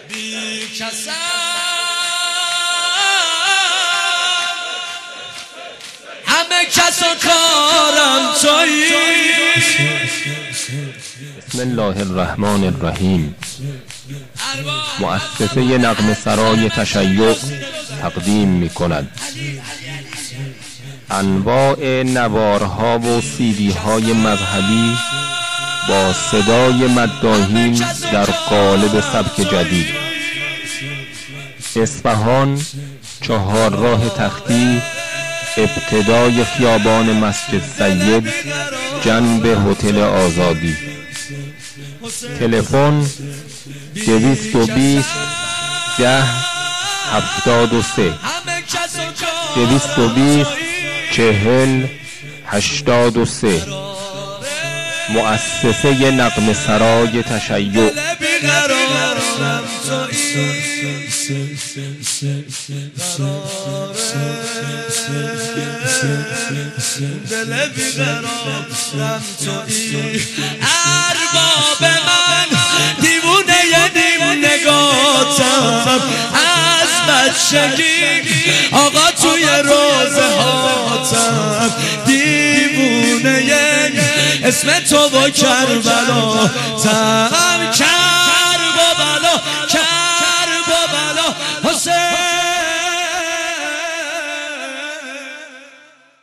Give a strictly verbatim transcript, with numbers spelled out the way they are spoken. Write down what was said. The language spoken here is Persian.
بی کسم همه کس و کارم تویی. بسم الله الرحمن الرحیم. مؤسسه نغمه سرای تشیع تقدیم می کند انواع نوارها و سیدی های مذهبی با صدای مداحین در قالب سبک جدید. اصفهان، چهار راه تختی، ابتدای خیابان مسجد سید، جنب هتل آزادی. تلفن دویست و بیست ده هفتاد و سه، دویست و بیست چهل هشتاد و سه. مؤسسه نغمه سرای تشیع. دل بیقرارم تویی ارباب من، دیوونه نیم نگاتم از بچگی آقا توی روزه هاتم، دیوونه اسم تو و کربلا